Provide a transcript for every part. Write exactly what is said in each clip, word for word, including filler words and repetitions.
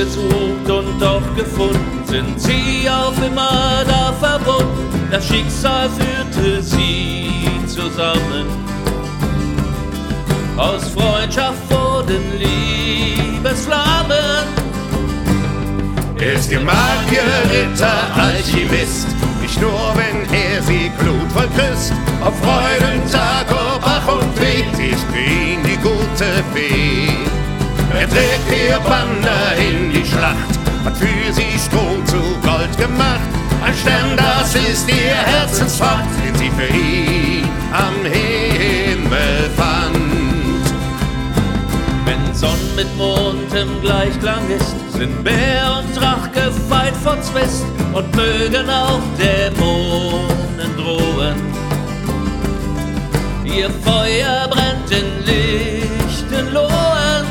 gesucht und doch gefunden, sind sie auf immer da verbunden. Das Schicksal führte sie zusammen. Aus Freundschaft wurden Liebesflammen. Ist ihr Magier, Ritter, Alchemist, nicht nur wenn er sie glutvoll küsst. Auf Freudentag, ob Bach und Weg, sie ist für ihn die gute Fee. Er trägt ihr Banner in die Schlacht, hat für sie Stroh zu Gold gemacht. Ein Stern, das ist ihr Herzensfahrt, den sie für ihn am Himmel fand. Wenn Sonn mit Mond im Gleichklang ist, sind Bär und Drach gefeit vor Zwist und mögen auch Dämonen drohen. Ihr Feuer brennt in lichten Lohen.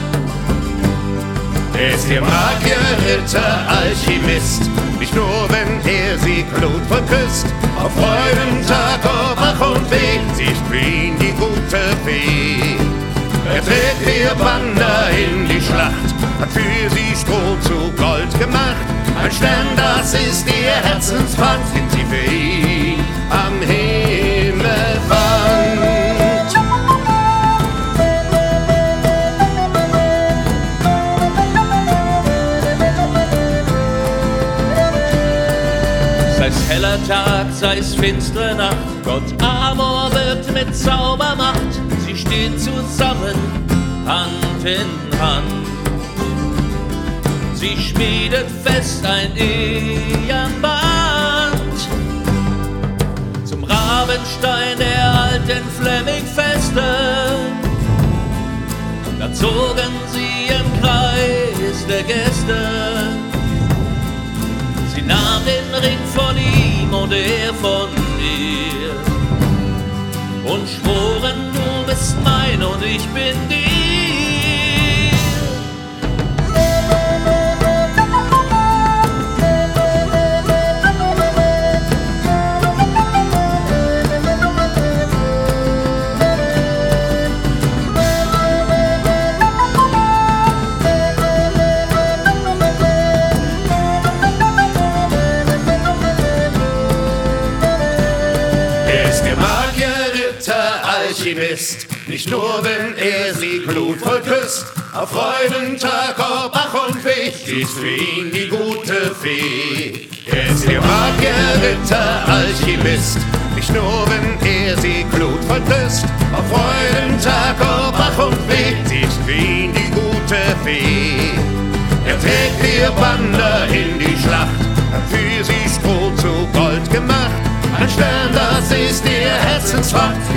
Ist ihr Magier, Ritter, Alchemist, nicht nur wenn er sie glutvoll küsst. Auf Freudentag, ob Bach und Weg, sie ist für ihn die gute Fee. Er trägt ihr Banner in die Schlacht, hat für sie Stroh zu Gold gemacht. Ein Stern, das ist ihr Herzenspfand, den sie für ihn am Himmel fand. Sei's heller Tag, sei's finstere Nacht, Gott Amor wird mit Zaubermacht. Sie stehen zusammen, Hand in Hand. Sie schmiedet fest ein Ehrenband zum Rabenstein der alten Flemming-Feste. Da zogen sie im Kreis der Gäste. Sie nahm den Ring von ihm und er von ihr und schworen, du bist mein und ich bin dir. Alchemist, nicht nur wenn er sie glutvoll küsst. Auf Freudentag, ob Bach und Weg, sie ist für ihn die gute Fee. Er ist ihr Magier, Ritter, Alchemist, nicht nur wenn er sie glutvoll küsst. Auf Freudentag, ob Bach und Weg, sie ist für ihn die gute Fee. Er trägt ihr Banner in die Schlacht, hat für sie Stroh zu Gold gemacht. Ein Stern, das ist ihr Herzensfahrt,